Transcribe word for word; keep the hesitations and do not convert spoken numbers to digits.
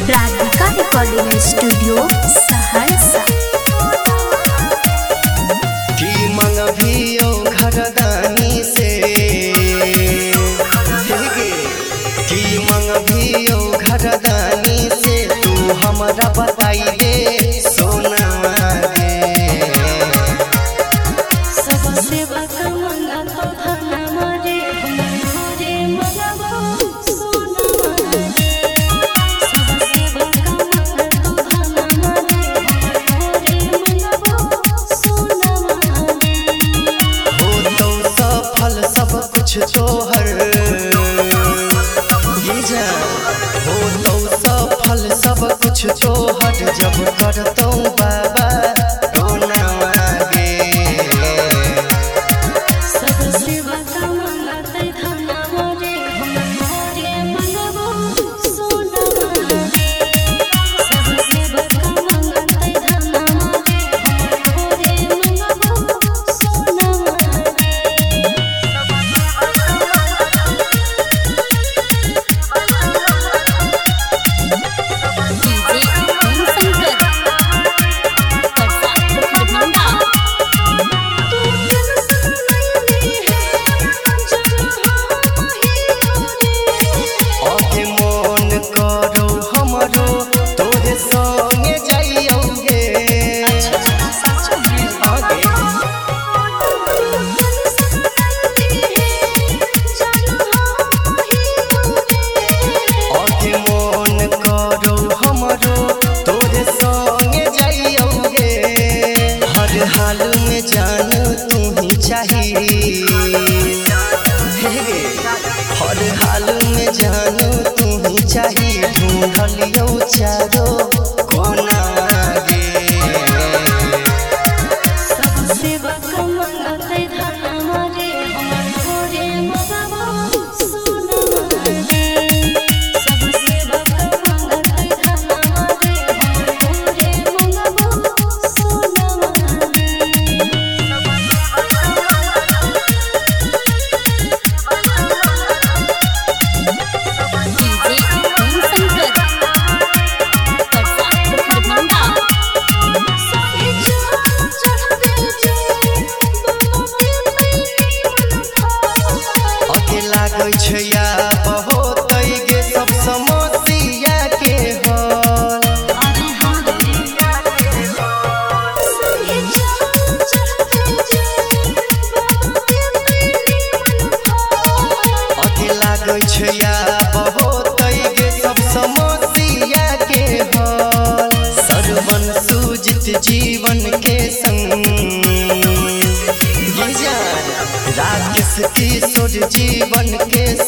Radhika recording studio Saharsa. की मंगभियो घरदानी से की मंगभियो घरदानी से तू हमरा बताई दे सोना गे सबसे बका मंगा तो धना मारे हमारे मंगबो सोना गे। सबसे बका मंगा तो धना मारे हमारे मंगबो सोना गे। हो तो सफल सब कुछ तोहर हो तो सफल सब कुछ तोहर जब करतौ बाबा टोना गे सबसे बका मंगा तो धना मारे हमारे मंगबो सोना गे। सबसे बका मंगा तो धना मारे हमारे मंगबो सोना गे। आगे मन करो हमरो तोरे संगे जाइयो गे आगे आगे मन करो हमरो तोरे संगे जाइयो गे हर हाल में जान तू ही चाहिए हर हाल में जानो तू ही चाहिए ढूंढलियो चारो कोना गे सबसे बका मंगा तो धना मारे हमारे मंगबो सोना गे। सबसे बका मंगा तो धना मारे हमारे मंगबो सोना गे। आगे लागै छै या बहुत गे सब समस्या के हल आगे लागै छै या बहुत गे सब समस्या के हल सरवन सूजित जीवन के संग राकेश किशोर जीवन के